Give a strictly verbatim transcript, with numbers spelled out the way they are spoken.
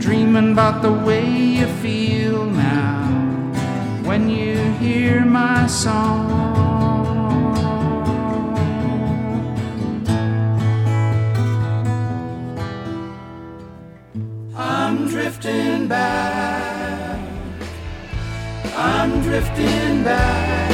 dreaming about the way you feel now when you hear my song. I'm drifting back, I'm drifting back.